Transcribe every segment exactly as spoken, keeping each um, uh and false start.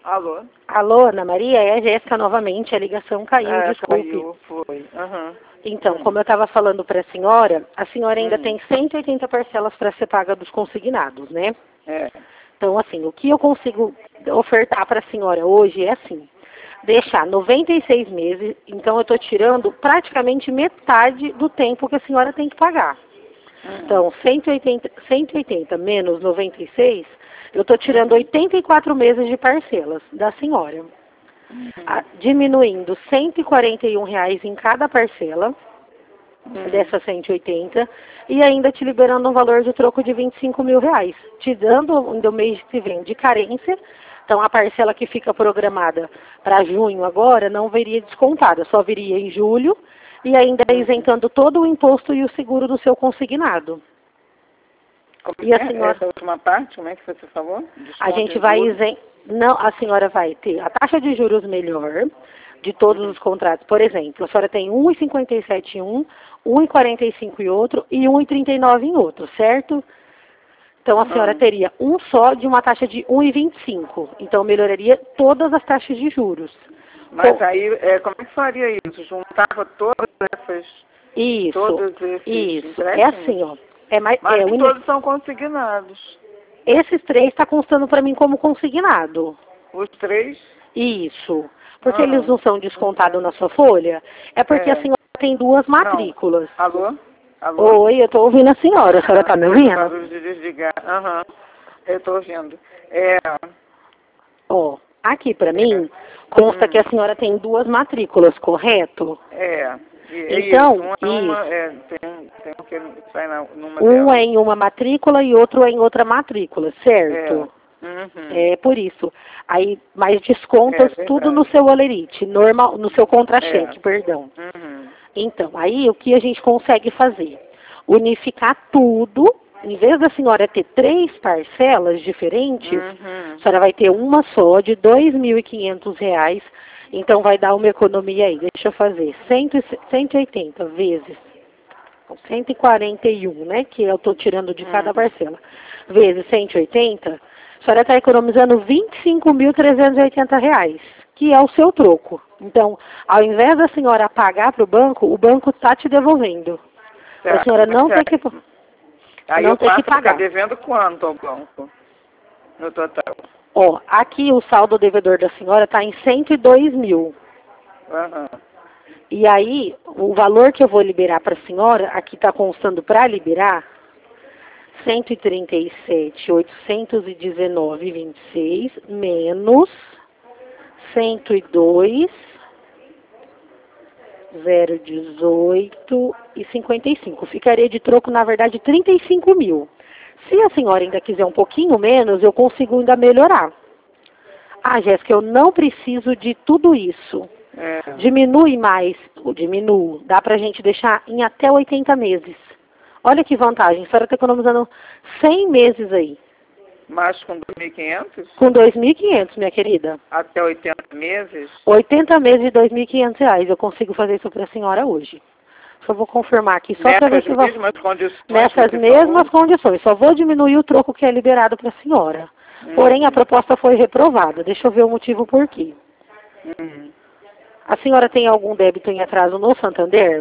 Alô? Alô, Ana Maria? É a Jéssica novamente, a ligação caiu, É, desculpe. caiu, foi. Uhum. Então, como eu estava falando para a senhora, a senhora ainda Hum. tem cento e oitenta parcelas para ser paga dos consignados, né? É. Então, assim, o que eu consigo ofertar para a senhora hoje é assim, deixar noventa e seis meses, então eu estou tirando praticamente metade do tempo que a senhora tem que pagar. Hum. Então, cento e oitenta, cento e oitenta menos noventa e seis, eu estou tirando Uhum. oitenta e quatro meses de parcelas da senhora. Uhum. A, diminuindo cento e quarenta e um reais em cada parcela, Uhum. dessas cento e oitenta, e ainda te liberando um valor de troco de vinte e cinco mil reais, te dando no mês que vem de carência. Então, a parcela que fica programada para junho agora não viria descontada, só viria em julho, e ainda Uhum. isentando todo o imposto e o seguro do seu consignado. Como E é? a senhora, Essa última parte, como é que você falou? Desconto a gente em vai juros? isen... não, a senhora vai ter a taxa de juros melhor de todos Uhum. os contratos. Por exemplo, a senhora tem um vírgula cinquenta e sete em um, um vírgula quarenta e cinco em outro e um vírgula trinta e nove em outro, certo? Então a senhora Uhum. teria um só de uma taxa de um vírgula vinte e cinco. Então melhoraria todas as taxas de juros. Mas Com... aí, é, como é que faria isso? Juntava todas essas, Isso, todos esses isso. É empréstimos? assim, ó. É mais, Mas é, nem uni... todos são consignados. Esses três está constando para mim como consignado. Os três? Isso. Porque eles Uhum. não são descontados na sua folha. É porque a É. senhora tem duas Não. matrículas. Alô? Alô? Oi, eu estou ouvindo a senhora. A senhora está me Ah, ouvindo? barulho de desligar. Aham. Eu estou ouvindo. É. Ó, aqui para É. mim, consta Hum. que a senhora tem duas matrículas, correto? É. E- É Então, isso. Uma é uma. isso. É, tem, um- tem um que sai na, numa Um é delas. em uma matrícula e outro é em outra matrícula, É. certo? Uhum. É por isso. Aí, mas É descontas tudo no verdade. seu olerite, normal, no seu É. contra-cheque, perdão. Uhum. Então, aí o que a gente consegue fazer? Unificar tudo, em vez da senhora ter três parcelas diferentes, Uhum. a senhora vai ter uma só de dois mil e quinhentos reais, então vai dar uma economia aí. Deixa eu fazer cento e cento e oitenta vezes cento e quarenta e um, né, que eu estou tirando de cada Uhum. parcela, vezes cento e oitenta, a senhora está economizando vinte e cinco mil trezentos e oitenta reais, que é o seu troco. Então, ao invés da senhora pagar para o banco, o banco está te devolvendo. Para a Tá. senhora não Mas ter que, aí não eu ter que passo a ficar pagar. devendo quanto ao banco? No total? Ó, aqui o saldo devedor da senhora está em cento e dois mil. Aham. E aí, o valor que eu vou liberar para a senhora, aqui está constando para liberar, cento e trinta e sete mil oitocentos e dezenove vírgula vinte e seis menos cento e dois mil dezoito e cinquenta e cinco. Ficaria de troco, na verdade, trinta e cinco mil. Se a senhora ainda quiser um pouquinho menos, eu consigo ainda melhorar. Ah, Jéssica, eu não preciso de tudo isso. É. Diminui mais, ou diminuo, dá pra gente deixar em até oitenta meses. Olha que vantagem, a senhora está economizando cem meses aí. Mas com dois mil e quinhentos? Com dois mil e quinhentos, minha querida. Até oitenta meses? oitenta meses de dois mil e quinhentos reais. Eu consigo fazer isso para a senhora hoje. Só vou confirmar aqui, só para ver Nessas se vai... mesmas condições Nessas que você mesmas falou? condições. Só vou diminuir o troco que é liberado para a senhora. Porém, a Uhum. proposta foi reprovada. Deixa eu ver o motivo por quê. Uhum. A senhora tem algum débito em atraso no Santander?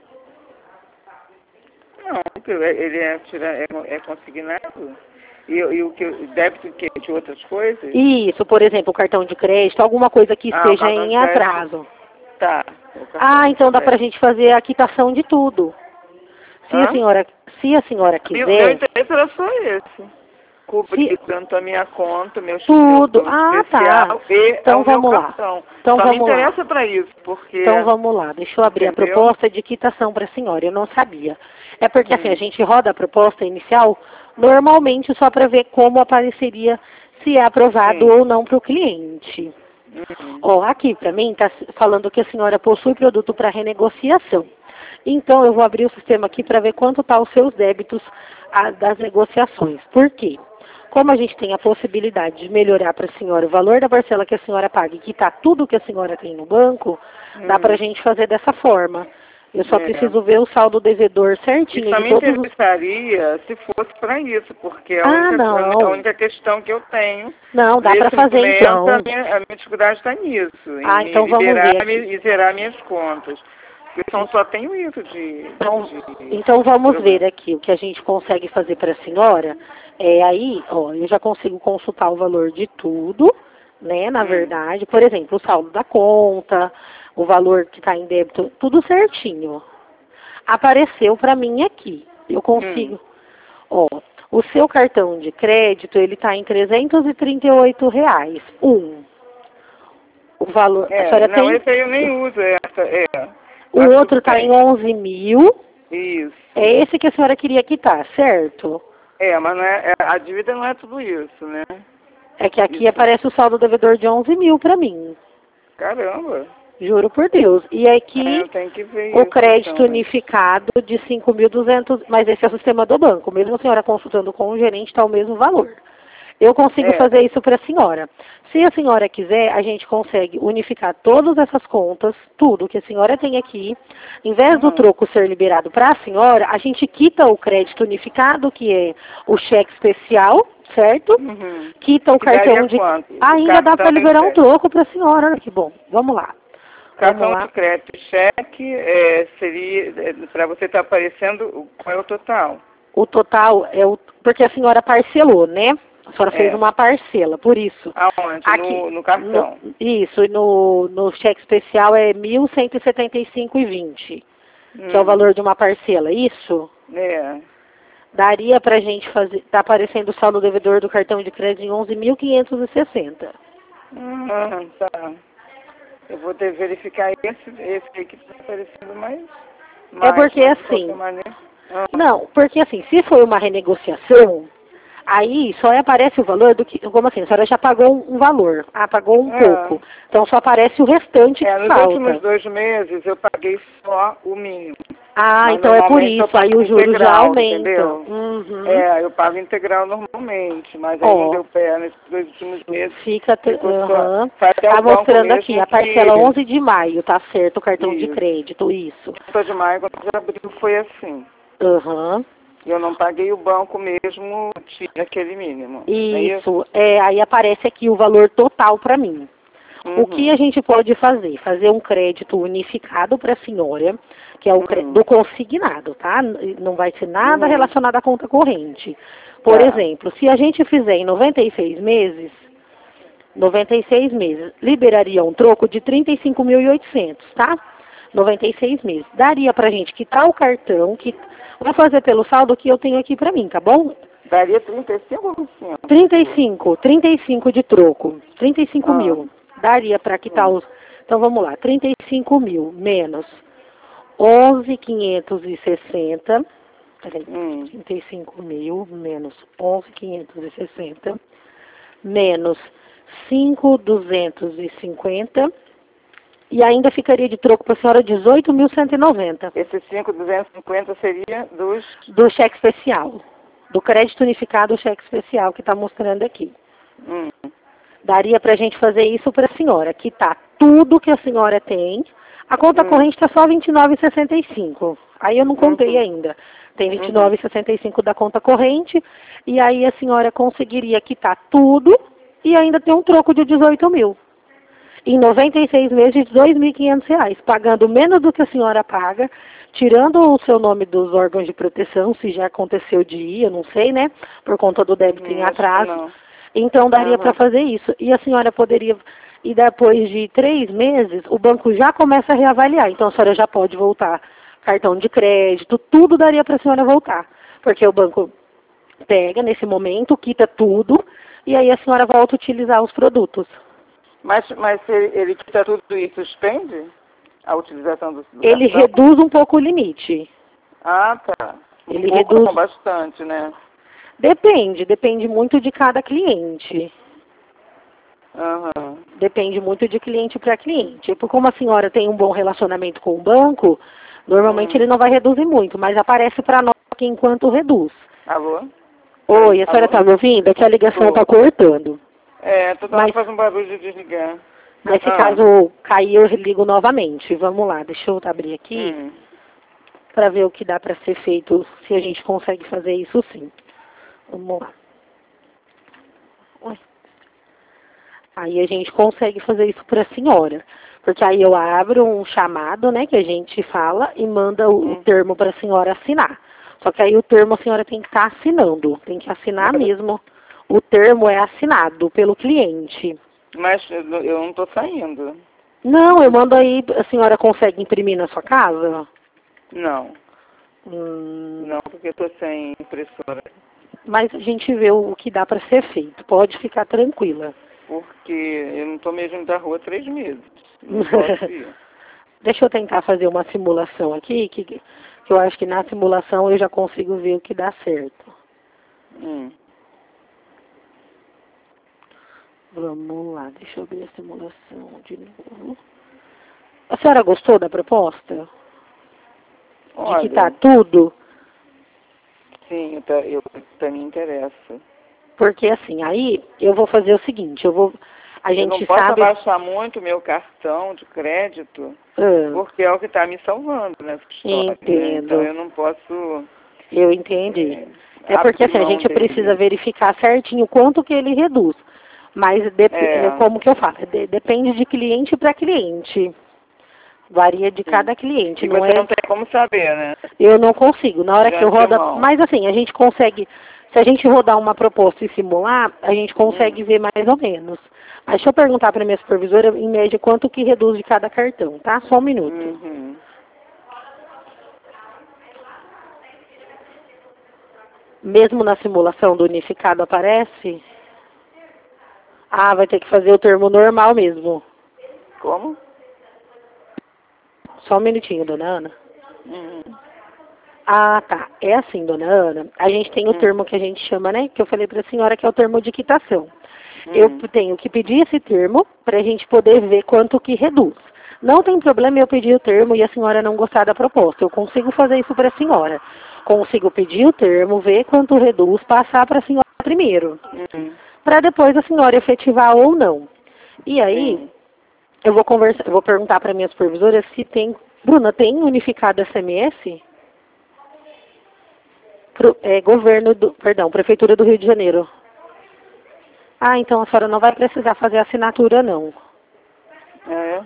Não, porque ele é, tira- é, é consignado. E, e o que o débito que, de outras coisas? Isso, por exemplo, o cartão de crédito, alguma coisa que Ah, o esteja cartão de em crédito. atraso. Tá. o cartão Ah, de então dá para a crédito. gente fazer a quitação de tudo. Se a Hã? senhora, se a senhora Meu, meu quiser, interesse era só esse. se, Cobrir tanto a minha conta, meu, meu, tudo. meu Ah, tá. especial e Então o meu vamos lá. cartão. Então Só me vamos lá. interessa para isso, porque... Então vamos lá. Deixa eu abrir a Entendeu? proposta de quitação para a senhora. Eu não sabia. É porque assim, a Hum. gente roda a proposta inicial normalmente só para ver como apareceria se é aprovado Sim. ou não para o cliente. Uhum. Ó, aqui para mim está falando que a senhora possui produto para renegociação. Então eu vou abrir o sistema aqui para ver quanto tá os seus débitos a, das negociações. Por quê? Como a gente tem a possibilidade de melhorar para a senhora o valor da parcela que a senhora paga e quitar tudo que a senhora tem no banco, dá para a Uhum. gente fazer dessa forma. Eu só É. preciso ver o saldo devedor certinho Isso de me todos os... interessaria se fosse para isso, porque é a, Ah, única, não. a única questão que eu tenho Não, dá para nesse fazer momento, então. a minha, a minha dificuldade está nisso, Ah, em então me vamos liberar ver aqui. e zerar minhas contas. Eu só, só tenho isso de... Então, de então vamos problema. ver aqui o que a gente consegue fazer para a senhora. É aí, ó, eu já consigo consultar o valor de tudo, né? Na Hum. verdade, por exemplo, o saldo da conta, o valor que está em débito, tudo certinho. Apareceu para mim aqui. Eu consigo. Hum. Ó, o seu cartão de crédito, ele está em trezentos e trinta e oito reais. Um. O valor, a É, senhora não, tem... esse aí eu nem uso essa, é. O Mas outro tudo está em bem. onze mil. Isso. É esse que a senhora queria quitar, certo? É, mas não é, é- a dívida não é tudo isso, né? É que aqui Isso. aparece o saldo devedor de onze mil para mim. Caramba. Juro por Deus. E É, aqui eu tenho que ver o isso, crédito então, né? unificado de cinco mil e duzentos, mas esse é o sistema do banco. Mesmo a senhora consultando com o gerente, está o mesmo valor. Eu consigo É. fazer isso para a senhora. Se a senhora quiser, a gente consegue unificar todas essas contas, tudo que a senhora tem aqui. Em vez do Uhum. troco ser liberado para a senhora, a gente quita o crédito unificado, que é o cheque especial, certo? Uhum. Quita o Que daria cartão de... quanto? Ainda dá Cartão para liberar um de, troco para a senhora. Olha que bom. Vamos lá. Vamos cartão lá. de crédito e cheque é, seria, para você estar aparecendo, qual é o total? O total é o... Porque a senhora parcelou, né? A senhora fez É. uma parcela, por isso. Aonde? Aqui, No, no cartão. no- isso, e no, no cheque especial é mil cento e setenta e cinco reais e vinte centavos, que é o Hum. valor de uma parcela. Isso É. daria pra gente fazer... Tá aparecendo o saldo devedor do cartão de crédito em onze mil quinhentos e sessenta. Ah, tá. Eu vou ter que verificar esse, esse aí que está aparecendo mais. mais porque mas de assim- qualquer maneira. Ah, Não, porque assim, se foi uma renegociação, aí só aparece o valor do que... Como assim? A senhora já pagou um um valor. Ah, pagou um É. pouco. Então só aparece o restante é, que nos falta. últimos dois meses eu paguei só o mínimo. Ah, Mas então é por normalmente eu isso. Aí pago o juro já integral, aumenta. entendeu? Uhum. É, eu pago integral normalmente, mas aí Ó. não deu pé nesses dois últimos meses. Fica... t- Ficou aham. só. Foi até Tá o banco mostrando mesmo aqui, a que- parcela onze de maio, tá certo, o cartão de Isso. crédito, isso. Só de maio, quando já abriu, foi assim. Aham. Eu não paguei o banco mesmo, tinha aquele mínimo. Não é Isso, é, aí aparece aqui o valor total para mim. Uhum. O que a gente pode fazer? Fazer um crédito unificado para a senhora, que é o cre- Uhum. do consignado, tá? N- Não vai ser nada Uhum. relacionado à conta corrente. Por Tá. exemplo, se a gente fizer em noventa e seis meses, noventa e seis meses, liberaria um troco de trinta e cinco mil e oitocentos, tá? noventa e seis meses. Daria pra gente quitar o cartão, que vou fazer pelo saldo que eu tenho aqui pra mim, tá bom? Daria trinta e cinco ou vinte e cinco? trinta e cinco, trinta e cinco de troco, trinta e cinco Ah. mil. Daria pra quitar Hum. os... Então vamos lá, trinta e cinco mil menos onze mil quinhentos e sessenta. Peraí, Hum. trinta e cinco mil menos onze mil quinhentos e sessenta menos cinco mil duzentos e cinquenta e ainda ficaria de troco para a senhora dezoito mil cento e noventa Esses cinco mil duzentos e cinquenta seria dos... do cheque especial, do crédito unificado o cheque especial que está mostrando aqui. Hum. Daria para a gente fazer isso para a senhora, quitar tudo que a senhora tem. A conta Hum. corrente está só vinte e nove reais e sessenta e cinco. Aí eu não contei Uhum. ainda. Tem vinte e nove reais e sessenta e cinco da conta corrente. E aí a senhora conseguiria quitar tudo e ainda ter um troco de dezoito mil. Em noventa e seis meses de dois mil e quinhentos reais, pagando menos do que a senhora paga, tirando o seu nome dos órgãos de proteção, se já aconteceu de ir, eu não sei, né? Por conta do débito Hum, em acho que atraso. não. Então daria Aham. para fazer isso. E a senhora poderia, e depois de três meses, o banco já começa a reavaliar. Então a senhora já pode voltar cartão de crédito, tudo daria para a senhora voltar. Porque o banco pega nesse momento, quita tudo, e aí a senhora volta a utilizar os produtos. Mas, mas se ele, ele quita tudo e suspende a utilização do, do Ele cartão? reduz um pouco o limite. Ah, tá. Um Ele pouco reduz- não, bastante, né? Depende, depende muito de cada cliente. Aham. Depende muito de cliente para cliente. Porque como a senhora tem um bom relacionamento com o banco, normalmente Hum. ele não vai reduzir muito, mas aparece para nós aqui enquanto reduz. Alô? Oi, a senhora Alô? está me ouvindo? É que a ligação Tô. está cortando. É, toda hora Mas- faz um barulho de desligar. Mas se Ah. caso cair, eu ligo novamente. Vamos lá, deixa eu abrir aqui. Hum. para ver o que dá para ser feito, se a gente consegue fazer isso sim. Vamos lá. Ué. Aí a gente consegue fazer isso para a senhora. Porque aí eu abro um chamado, né, que a gente fala e manda o, o termo para a senhora assinar. Só que aí o termo a senhora tem que estar assinando, tem que assinar mesmo. O termo é assinado pelo cliente. Mas eu não estou saindo. Não, eu mando aí, a senhora consegue imprimir na sua casa? Não. Hum, Não, porque eu estou sem impressora. Mas a gente vê o que dá para ser feito, pode ficar tranquila. Porque eu não estou mesmo da rua há três meses. Não posso ir. Deixa eu tentar fazer uma simulação aqui, que, que eu acho que na simulação eu já consigo ver o que dá certo. Hum. Vamos lá, deixa eu ver a simulação de novo. A senhora gostou da proposta? Olha, De que tá tudo? Sim, eu, eu, pra mim interessa. Porque assim, aí eu vou fazer o seguinte, eu vou... A gente eu não posso sabe... abaixar muito o meu cartão de crédito, Ah, porque é o que está me salvando nessa história. entendo. Né? Então eu não posso... Eu entendi. É, É porque assim, a abrir mão gente dele. precisa verificar certinho quanto que ele reduz. Mas, de, É. como que eu falo, de, depende de cliente para cliente. Varia de cada cliente, E não você é? não tem como saber, né? Eu não consigo. Na hora De que eu rodo... antemão. Mas assim, a gente consegue... Se a gente rodar uma proposta e simular, a gente consegue Hum. ver mais ou menos. Mas deixa eu perguntar para minha supervisora, em média, quanto que reduz de cada cartão, tá? Só um minuto. Uhum. Mesmo na simulação do unificado aparece? Ah, vai ter que fazer o termo normal mesmo. Como? Só um minutinho, dona Ana. Uhum. Ah, tá. É assim, dona Ana. A gente tem o Hum. termo que a gente chama, né? Que eu falei para a senhora que é o termo de quitação. Hum. Eu tenho que pedir esse termo para a gente poder ver quanto que reduz. Não tem problema eu pedir o termo e a senhora não gostar da proposta. Eu consigo fazer isso para a senhora. Consigo pedir o termo, ver quanto reduz, passar para a senhora primeiro. Uhum. Para depois a senhora efetivar ou não. E aí, Sim. eu vou conversar, eu vou perguntar para minha supervisora se tem... Bruna, tem unificado S M S? Pro, é, governo do... Perdão, Prefeitura do Rio de Janeiro. Ah, então a senhora não vai precisar fazer assinatura, não. É.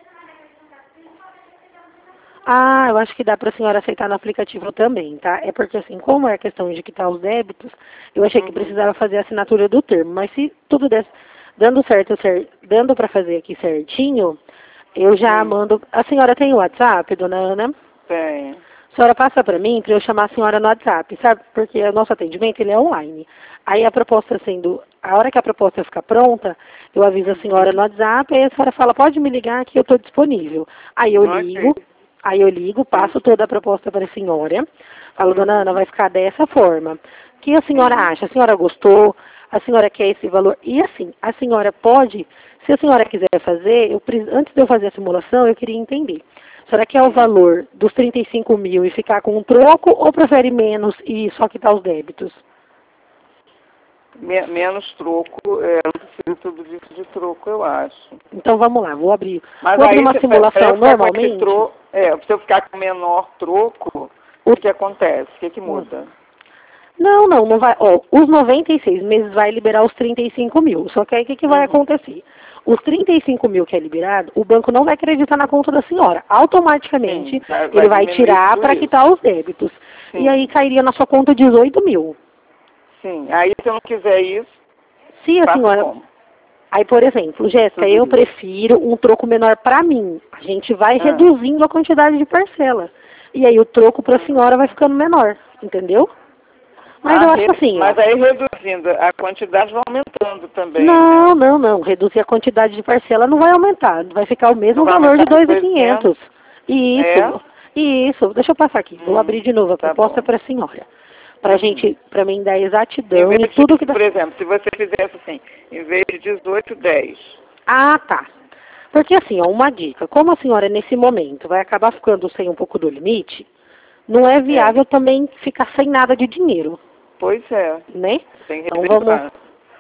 Ah, eu acho que dá para a senhora aceitar no aplicativo também, tá? É porque assim, como é questão de quitar os débitos, eu achei que Uhum. precisava fazer a assinatura do termo. Mas se tudo der, dando certo, cer, dando para fazer aqui certinho, eu já Hum. mando... A senhora tem o WhatsApp, dona Ana? Tem. A senhora passa para mim para eu chamar a senhora no WhatsApp, sabe? Porque o nosso atendimento ele é online. Aí a proposta sendo... A hora que a proposta ficar pronta, eu aviso a senhora no WhatsApp, aí a senhora fala, pode me ligar que eu estou disponível. Aí eu Ok. ligo, aí eu ligo, passo toda a proposta para a senhora. Falo, dona Ana, vai ficar dessa forma. O que a senhora Uhum. acha? A senhora gostou? A senhora quer esse valor? E assim, a senhora pode, se a senhora quiser fazer, eu, pre- antes de eu fazer a simulação, eu queria entender. A senhora quer o valor dos trinta e cinco mil e ficar com um troco ou prefere menos e só quitar os débitos? Me- menos troco, é, eu preciso tudo disso de troco, eu acho. Então vamos lá, vou abrir. Mas Vou abrir aí, uma se- simulação pra eu ficar com esse normalmente. tro- é, se eu ficar com menor troco, o que, que acontece? O que, que muda? Não, não, não vai. Ó, os noventa e seis meses vai liberar os trinta e cinco mil. Só que aí o que, que vai Uhum. acontecer? Os trinta e cinco mil que é liberado, o banco não vai acreditar na conta da senhora. Automaticamente, Sim, vai- vai ele vai diminuir tirar tudo para isso. quitar os débitos. Sim. E aí cairia na sua conta dezoito mil. Sim, aí se eu não quiser isso, Se a faço senhora... como? Aí, por exemplo, Jéssica, Tudo eu isso. prefiro um troco menor para mim. A gente vai Ah. reduzindo a quantidade de parcela. E aí o troco para a senhora vai ficando menor, entendeu? Mas Ah, eu re- acho assim, Mas ó. aí reduzindo, a quantidade vai aumentando também, Não, né? não, não. Reduzir a quantidade de parcela não vai aumentar. Vai ficar o mesmo Não vai valor de aumentar dois de mil e quinhentos. Isso, É? isso. Deixa eu passar aqui. Vou Hum, abrir de novo a tá proposta bom. para a senhora. Para Uhum. gente, para mim dar Em exatidão vez e de, tudo que dá. por exemplo, se você fizesse assim, em vez de dezoito, dez. Ah, tá. Porque assim, ó, uma dica. Como a senhora nesse momento vai acabar ficando sem um pouco do limite, não é viável também ficar sem nada de dinheiro, Pois é, né? tem que Então vamos, revezar.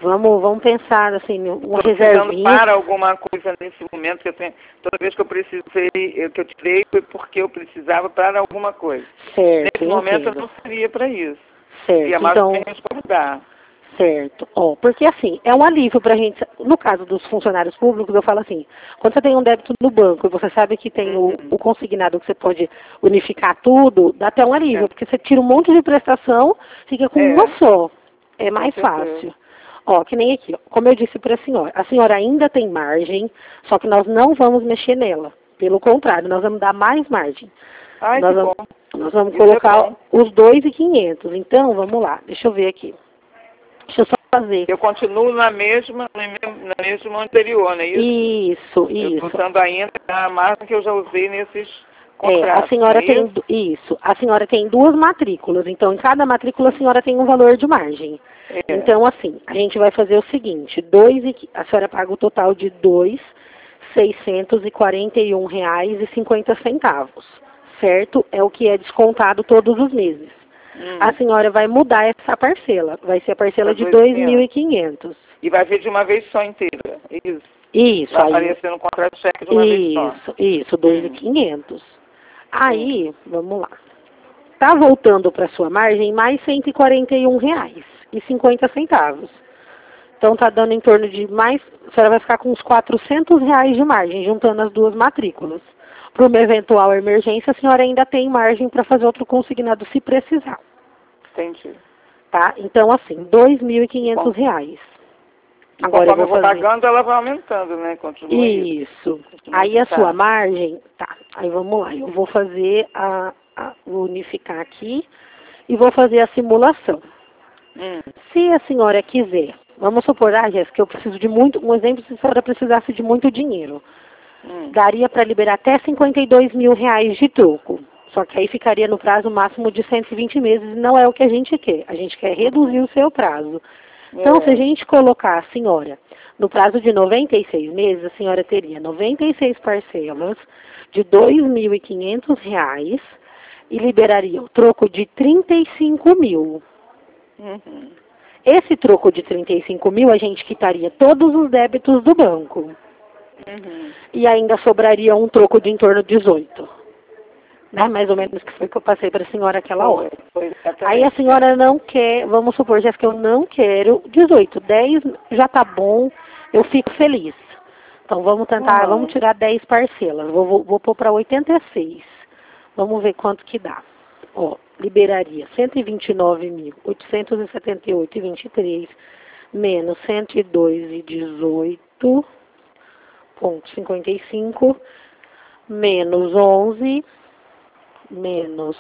Vamos, vamos pensar, assim, uma Estou precisando reservinha. para alguma coisa nesse momento, que eu tenho, toda vez que eu precisei, eu- que eu tirei foi porque eu precisava para alguma coisa. Certo, Nesse momento eu entendo. não seria para isso. Certo, Seria mais então, ou menos para mudar. certo. Ó, porque assim, é um alívio pra gente, no caso dos funcionários públicos, eu falo assim, quando você tem um débito no banco e você sabe que tem o, Uhum. o consignado que você pode unificar tudo, dá até um alívio, É. porque você tira um monte de prestação, fica com É. uma só. É mais Com certeza. fácil. Ó, que nem aqui, ó, como eu disse para a senhora, a senhora ainda tem margem, só que nós não vamos mexer nela. Pelo contrário, nós vamos dar mais margem. Ai, Nós que vamos, bom. nós vamos Isso é colocar bom. os dois mil e quinhentos. Então, vamos lá, deixa eu ver aqui. Deixa eu só fazer. Eu continuo na mesma, na mesma, na mesma anterior, não é isso? Isso, Eu estou isso. usando ainda a marca que eu já usei nesses É, a contratos, senhora não é tem isso? du- isso. A senhora tem duas matrículas, então em cada matrícula a senhora tem um valor de margem. É. Então, assim, a gente vai fazer o seguinte, dois e, qui- a senhora paga o total de dois mil seiscentos e quarenta e um reais e cinquenta centavos, certo? É o que é descontado todos os meses. Hum. A senhora vai mudar essa parcela, vai ser a parcela Pra de dois dois mil e quinhentos. E vai vir de uma vez só inteira. Isso. Isso, Vai aí, aparecer no contrato de cheque de uma vez só. isso, isso, dois mil e Hum. quinhentos. Aí, vamos lá. Tá voltando para sua margem mais cento e quarenta e um reais e cinquenta centavos. Então tá dando em torno de mais, a senhora vai ficar com uns quatrocentos reais de margem, juntando as duas matrículas. Para uma eventual emergência, a senhora ainda tem margem para fazer outro consignado se precisar, Entendi. tá? Então assim, dois mil e quinhentos reais. E Agora eu conforme vou eu vou fazer. pagando, ela vai aumentando, né? Continua isso. Isso. Continua Aí a tá. sua margem, tá. Aí vamos lá, eu vou fazer a, a vou unificar aqui e vou fazer a simulação. Hum. Se a senhora quiser, vamos supor, ah, Jéssica, eu preciso de muito, um exemplo, se a senhora precisasse de muito dinheiro, Hum. daria para liberar até cinquenta e dois mil reais de troco. Só que aí ficaria no prazo máximo de cento e vinte meses e não é o que a gente quer. A gente quer reduzir o seu prazo. Então, É. se a gente colocar a senhora no prazo de noventa e seis meses, a senhora teria noventa e seis parcelas de dois mil e quinhentos reais e liberaria o troco de trinta e cinco mil. Uhum. Esse troco de trinta e cinco mil, a gente quitaria todos os débitos do banco. Uhum. E ainda sobraria um troco de em torno de dezoito. Né? Mais ou menos que foi que eu passei para a senhora aquela hora. Foi, foi exatamente. Aí a senhora não quer, vamos supor, Jéssica, eu não quero dezoito, dez já tá bom, eu fico feliz. Então vamos tentar, Uhum. vamos tirar dez parcelas, vou, vou, vou pôr para oitenta e seis. Vamos ver quanto que dá. Ó, liberaria cento e vinte e nove mil, oitocentos e setenta e oito vírgula vinte e três menos cento e dois vírgula dezoito vírgula cinquenta e cinco menos onze menos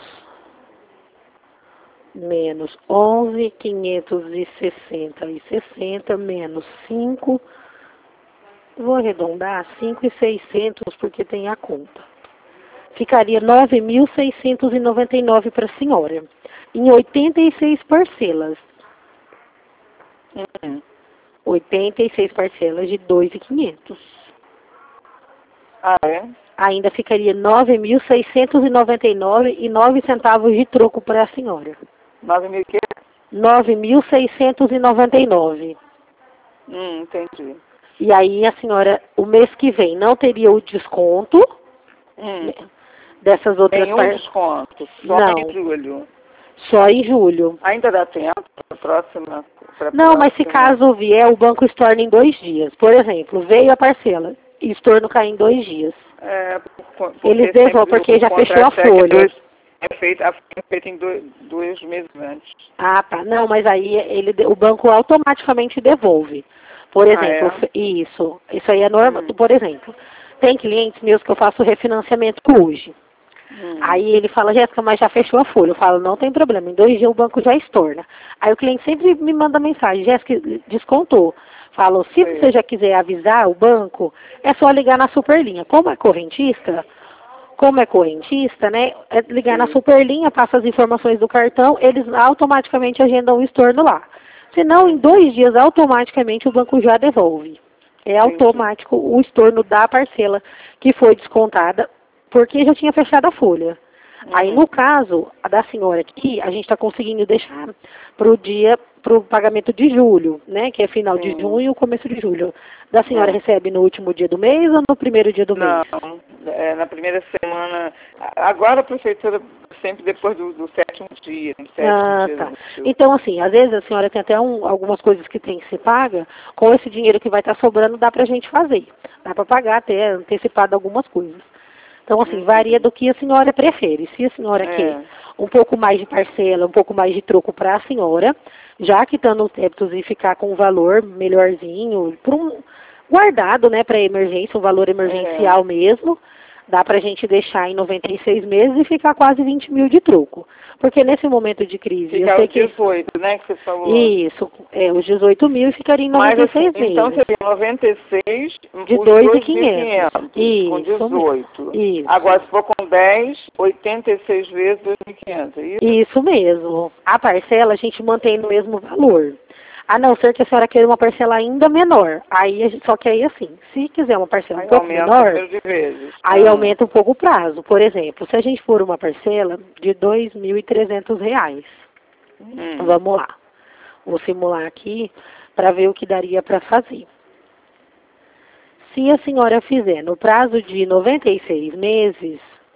menos onze mil quinhentos e sessenta e sessenta menos cinco, vou arredondar cinco mil e seiscentos porque tem a conta. Ficaria nove mil seiscentos e noventa e nove para a senhora, em oitenta e seis parcelas. Uhum. oitenta e seis parcelas de dois mil e quinhentos. Ah, é? Ainda ficaria nove mil seiscentos e noventa e nove e nove centavos de troco para a senhora. Nove mil quê? nove mil seiscentos e noventa e nove. Hum, entendi. E aí a senhora, o mês que vem, não teria o desconto Hum. né, dessas outras Nenhum parcelas. desconto, só Não. em julho. Só em julho. Ainda dá tempo para a próxima? pra Não, mas se próxima- caso vier, o banco estorna em dois dias. Por exemplo, veio a parcela e o estorno cai em dois dias. É, por- porque Eles sempre devolvem, porque o já fechou a contra-cheque é folha. dois- É feito, é feito em dois, dois meses antes. Ah, tá. Não, mas aí ele, o banco automaticamente devolve. Por Ah, exemplo, é? fe- isso. Isso aí é normal. Hum. Por exemplo, tem clientes meus que eu faço refinanciamento hoje. Hum. Aí ele fala, Jéssica, mas já fechou a folha. Eu falo, não tem problema, em dois dias o banco já estorna. Aí o cliente sempre me manda mensagem, Jéssica, descontou. Falo, se Sim. você já quiser avisar o banco, é só ligar na Superlinha. Como é correntista, como é correntista, né? É ligar na Sim. Superlinha, passa as informações do cartão, eles automaticamente agendam o estorno lá. Se não, em dois dias, automaticamente o banco já devolve. É Entendi. automático o estorno da parcela que foi descontada, porque já tinha fechado a folha. Aí, no caso a da senhora aqui, a gente está conseguindo deixar para o dia, para o pagamento de julho, né? Que é final de junho, começo de julho. Da senhora Hum. recebe no último dia do mês ou no primeiro dia do mês? Não, é, na primeira semana. Agora a prefeitura sempre depois do, do sétimo dia. No sétimo Ah, dia tá. útil. Então, assim, às vezes a senhora tem até um, algumas coisas que tem que ser paga, com esse dinheiro que vai estar sobrando, dá pra gente fazer. Dá pra pagar até antecipado algumas coisas. Então, assim, Uhum. varia do que a senhora prefere. Se a senhora É. quer um pouco mais de parcela, um pouco mais de troco para a senhora, já quitando os débitos e ficar com um valor melhorzinho, para um guardado, né, para emergência, um valor emergencial É. mesmo, dá para a gente deixar em noventa e seis meses e ficar quase vinte mil de troco. Porque nesse momento de crise, Fica eu sei os que... dezoito, né, que você falou. Isso, é, os dezoito mil e ficaria em Mas noventa e assim, seis então meses. seria noventa e seis, De os dois mil e dois mil e quinhentos. quinhentos, com Isso. dezoito. Isso. Agora, se for com dez, oitenta e seis vezes dois mil e quinhentos, é isso? Isso mesmo. A parcela a gente mantém no mesmo valor. A não ser que a senhora queira uma parcela ainda menor. Aí, a gente- só que aí assim, se quiser uma parcela um Aí pouco aumenta o menor, número de vezes. aí Ah. aumenta um pouco o prazo. Por exemplo, se a gente for uma parcela de dois mil e trezentos reais, Hum. vamos lá. Vou simular aqui para ver o que daria para fazer. Se a senhora fizer no prazo de noventa e seis meses,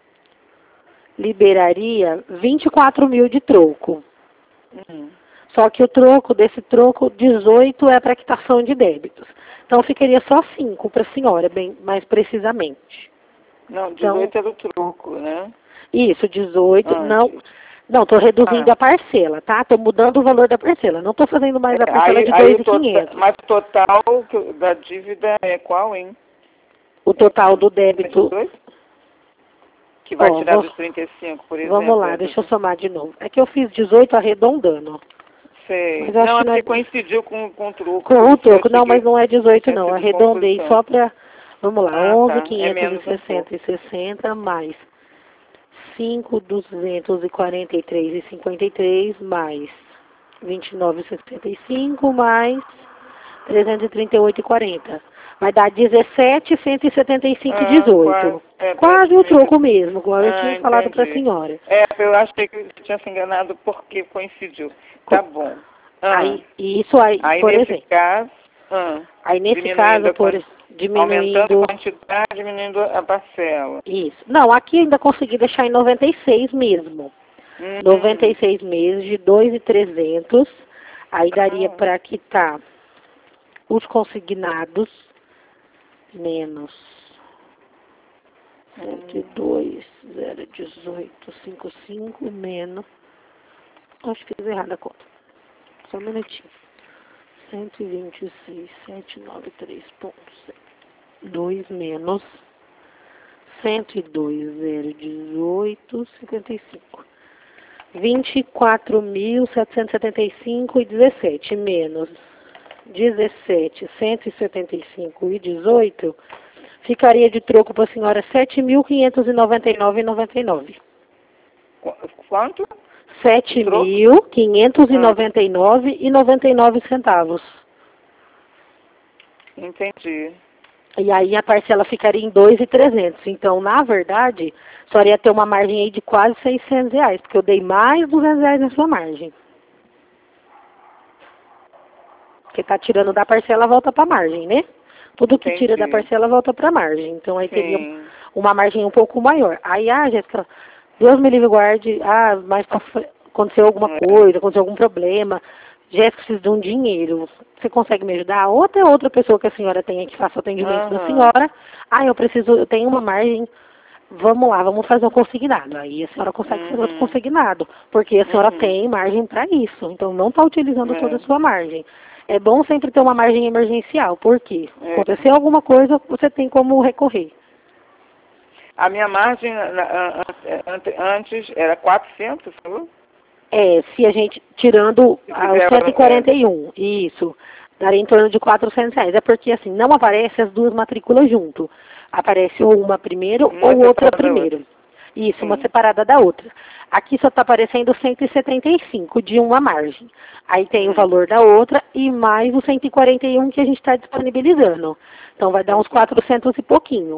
liberaria vinte e quatro mil de troco. Hum. Só que o troco, desse troco, dezoito é para quitação de débitos. Então ficaria só cinco para a senhora, bem mais precisamente. Não, Então, dezoito era o troco, né? isso, dezoito, Antes. não, não, estou reduzindo Ah. a parcela, tá? Estou mudando o valor da parcela, não estou fazendo mais a É, parcela aí, de aí dois o mil e total, quinhentos. mas o total que- da dívida é qual, hein? O total do débito, dois? Que vai Ó, tirar vou- dos trinta e cinco, por exemplo. vamos lá, é deixa eu do- somar de novo. É que eu fiz dezoito arredondando. Sei. Mas eu acho Não, que é não é- porque coincidiu com, com o troco. Com por o isso que eu troco, achei não, que mas não é dezoito tinha não, sido arredondei confusão. só para, vamos lá, Ah, onze tá. mil É quinhentos e menos um sessenta e sessenta mais cinco mil duzentos e quarenta e três e cinquenta e três mais vinte e nove e sessenta e cinco mais trezentos e trinta e oito e quarenta. Vai dar dezessete mil cento e setenta e cinco e Ah, dezoito. quase, é, Quase o praticamente- troco mesmo, igual eu Ah, tinha falado para a entendi. senhora. É, eu achei que você tinha se enganado porque coincidiu. Tá bom. Ah, Aí, isso aí, aí por nesse exemplo. caso, ah, Aí nesse diminuindo caso, a por quan- diminuindo... aumentando a quantidade, diminuindo a parcela. Isso. Não, aqui ainda consegui deixar em noventa e seis mesmo. Hum, noventa e seis meses de dois mil e trezentos. Aí daria Ah. para quitar os consignados menos cento e dois, zero, dezoito, cinquenta e cinco menos. Acho que fiz errado a conta. Só um minutinho. cento e vinte e seis, setecentos e noventa e três ponto dois menos cento e dois, zero, dezoito, cinquenta e cinco. vinte e quatro mil setecentos e setenta e cinco e dezessete menos dezessete, cento e setenta e cinco e dezoito, ficaria de troco para a senhora sete mil quinhentos e noventa e nove e noventa e nove. Qu- Quanto? sete mil quinhentos e noventa e nove e noventa e nove centavos. Entendi. E aí a parcela ficaria em dois mil e trezentos. Então, na verdade, só ia ter uma margem aí de quase seiscentos reais, porque eu dei mais duzentos reais na sua margem. Porque tá tirando da parcela, volta para a margem, né? Tudo que tira da Entendi. parcela volta para a margem. Então, aí teria Sim. uma margem um pouco maior. Aí, ah, Jéssica, Deus me livre e guarde, ah, mas pra fre- aconteceu alguma É. coisa, aconteceu algum problema, Jéssica precisa de um dinheiro, você consegue me ajudar? Ou até outra pessoa que a senhora tenha que faça o atendimento da Aham. senhora, ah, eu preciso, eu tenho uma margem, vamos lá, vamos fazer um consignado. Aí a senhora consegue fazer outro Uhum. consignado, porque a senhora Uhum. tem margem para isso, então não está utilizando É. toda a sua margem. É bom sempre ter uma margem emergencial, porque É. aconteceu alguma coisa, você tem como recorrer. A minha margem na- na- an- ante- antes era quatrocentos, falou? É, se a gente, tirando Se ah, tiver, o cento e quarenta e um, isso, daria em torno de quatrocentos reais. É porque, assim, não aparece as duas matrículas junto. Aparece ou uma primeiro Uma ou outra separada da primeiro. Isso, uma Sim. separada da outra. Aqui só está aparecendo cento e setenta e cinco de uma margem. Aí tem Hum. o valor da outra e mais o cento e quarenta e um que a gente está disponibilizando. Então vai dar uns quatrocentos e pouquinho.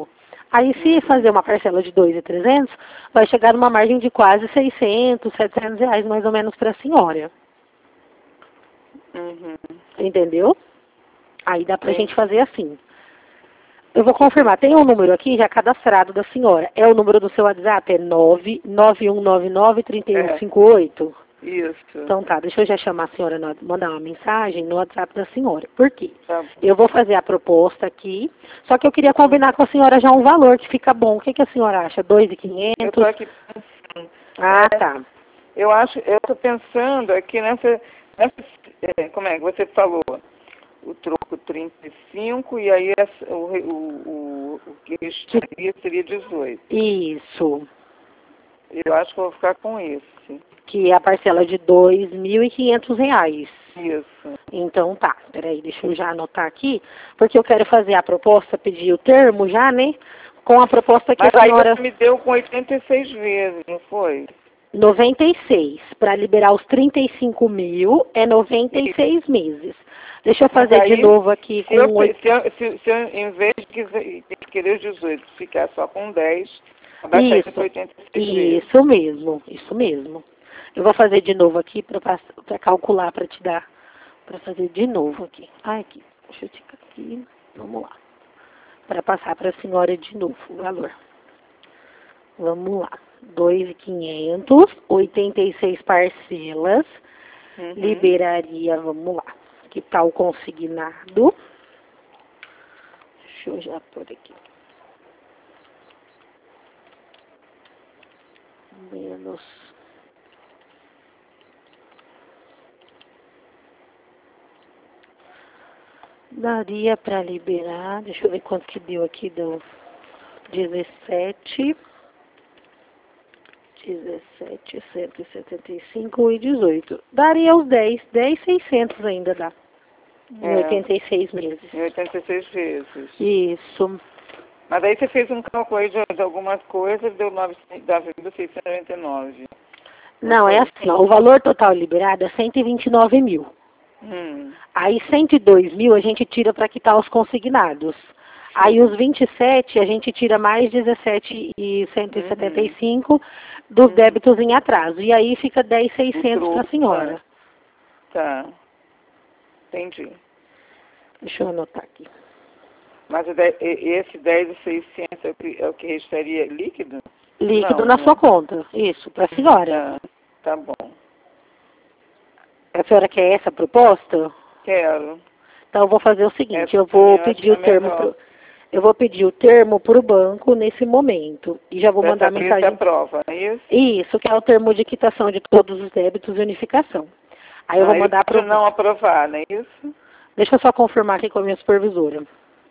Aí se fazer uma parcela de dois mil e trezentos, vai chegar numa margem de quase seiscentos, setecentos reais mais ou menos para a senhora. Uhum. Entendeu? Aí dá pra Sim. gente fazer assim. Eu vou confirmar, tem um número aqui já cadastrado da senhora. É o número do seu WhatsApp? É nove nove um nove nove, três um cinco oito? Isso. Então tá, deixa eu já chamar a senhora, no, mandar uma mensagem no WhatsApp da senhora. Por quê? Tá bom. Eu vou fazer a proposta aqui, só que eu queria combinar com a senhora já um valor que fica bom. O que, que a senhora acha? dois mil e quinhentos? Eu tô aqui pensando. Ah, É, tá. Eu acho, eu tô pensando aqui nessa, nessa é, como é que você falou? O troco trinta e cinco e aí essa- o, re- o, o, o que restaria seria dezoito. Isso. Eu acho que eu vou ficar com esse. Que é a parcela de dois mil e quinhentos reais. Isso. Então tá, peraí, deixa eu já anotar aqui, porque eu quero fazer a proposta, pedir o termo já, né? Com a proposta que Mas a aí senhora... você me deu com oitenta e seis vezes, não foi? noventa e seis. Para liberar os trinta e cinco mil é noventa e seis meses. Deixa eu Mas fazer aí, de novo aqui se com eu, oito. se, eu, se, se eu, em vez de quiser- de querer os dezoito, ficar só com dez, abaixar isso para Isso, oitenta e seis vezes. isso mesmo, isso mesmo. Eu vou fazer de novo aqui para calcular, para te dar, para fazer de novo aqui. Ai, aqui, deixa eu ticar aqui, vamos lá. Para passar para a senhora de novo o valor. Vamos lá. dois mil e quinhentos, oitenta e seis parcelas, Uhum. liberaria, vamos lá, que tá o consignado. Deixa eu já pôr aqui. Menos. Daria para liberar, deixa eu ver quanto que deu aqui, deu dezessete, dezessete, cento e setenta e cinco e dezoito. Daria os dez, dez, seiscentos ainda dá. Em É, oitenta e seis meses. em oitenta e seis vezes. Isso. Mas aí você fez um cálculo aí de, de algumas coisas, deu novecentos, dá seiscentos e noventa e nove. Não, é assim, ó, o valor total liberado é cento e vinte e nove mil. Hum. Aí cento e dois mil a gente tira para quitar os consignados. Aí os vinte e sete a gente tira mais dezessete e cento e setenta e cinco dos Uhum. débitos em atraso. E aí fica dez mil e seiscentos para a troco, senhora. Tá. Entendi. Deixa eu anotar aqui. Mas o de- e- esse dez mil e seiscentos é o que, é o que restaria líquido? Líquido Não, na né? sua conta. Isso, para a senhora. Tá, tá bom. A senhora quer essa proposta? Quero. Então eu vou fazer o seguinte, Essa eu pra mim vou eu acho pedir que o é termo melhor. pro, eu vou pedir o termo para o banco nesse momento. E já vou Pra mandar saber se mensagem. aprova, não é isso? Isso, que é o termo de quitação de todos os débitos e unificação. Aí eu vou Ah, ele mandar pode para não aprovar, não é isso? Deixa eu só confirmar aqui com a minha supervisora.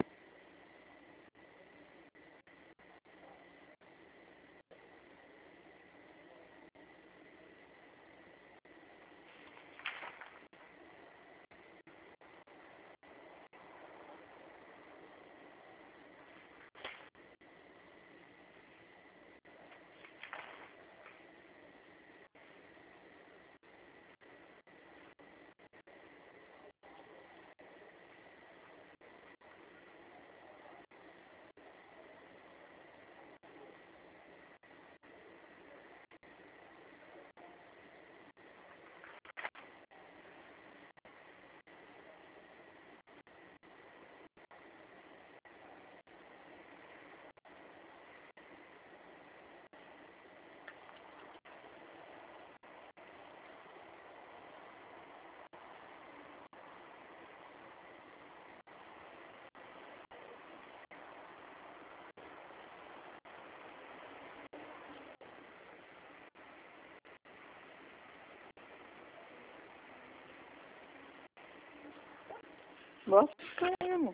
Gosto mesmo.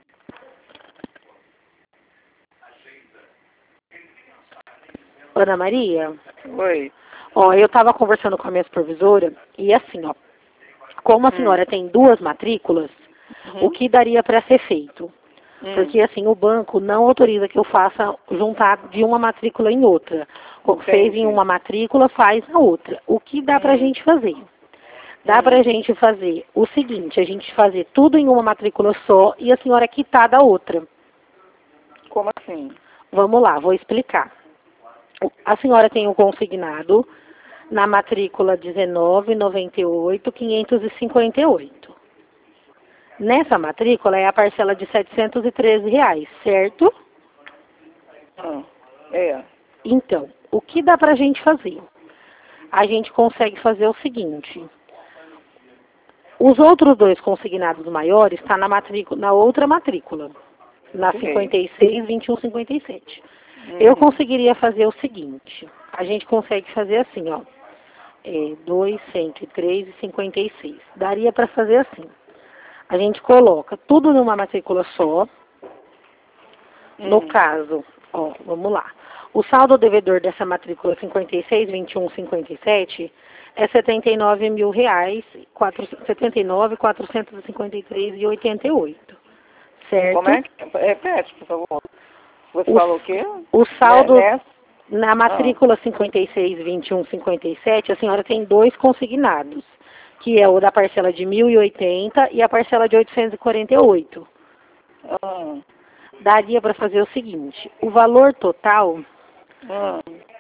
Ana Maria, Oi. ó, eu estava conversando com a minha supervisora e assim, ó, como a Hum. senhora tem duas matrículas, Uhum. o que daria para ser feito? Hum. Porque assim, o banco não autoriza que eu faça juntar de uma matrícula em outra. O que fez em Entendi. uma matrícula, faz na outra. O que dá pra Hum. gente fazer? Dá Hum. pra gente fazer o seguinte, a gente fazer tudo em uma matrícula só e a senhora quitar da outra. Como assim? Vamos lá, vou explicar. A senhora tem o consignado na matrícula dezenove, noventa e oito, quinhentos e cinquenta e oito. Nessa matrícula é a parcela de setecentos e treze reais, certo? Ah, é. Então, o que dá pra gente fazer? A gente consegue fazer o seguinte. Os outros dois consignados maiores estão tá na, matrícula, na outra matrícula, na Sim. cinquenta e seis, vinte e um, cinquenta e sete. Uhum. Eu conseguiria fazer o seguinte. A gente consegue fazer assim, ó. É, dois, cento e três e cinquenta e seis. Daria para fazer assim. A gente coloca tudo numa matrícula só. No Uhum. caso, ó, vamos lá. O saldo devedor dessa matrícula cinquenta e seis, vinte e um, cinquenta e sete é setenta e nove mil reais, setenta e nove, quatrocentos e cinquenta e três e oitenta e oito. Certo? Como é que... Repete, por favor. Você o, falou o quê? O saldo Nessa? na matrícula cinquenta e seis, vinte e um, cinquenta e sete, a senhora tem dois consignados, que é o da parcela de mil e oitenta e a parcela de oitocentos e quarenta e oito. Ah. Daria para fazer o seguinte, o valor total... Ah.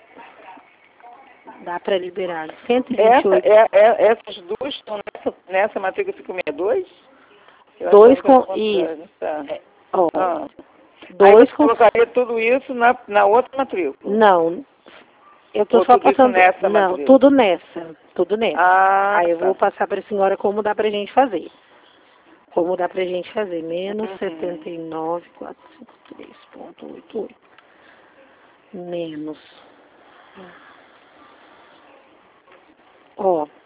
Dá para liberar cento e vinte e oito. Essa, é, é, essas duas estão nessa, nessa matrícula cinco seis dois? Eu Dois com... com... Isso. Tá. É, ó, Ah. dois Aí você com... colocaria tudo isso na, na outra matrícula? Não. Eu tô Ou só tudo isso passando... nessa Não, matrícula? tudo nessa. Tudo nessa. Ah, Aí eu tá. vou passar para a senhora como dá pra gente fazer. Como dá pra gente fazer. Menos Uhum. setenta e nove, quatrocentos e cinquenta e três ponto oitenta e oito. Menos... Ó.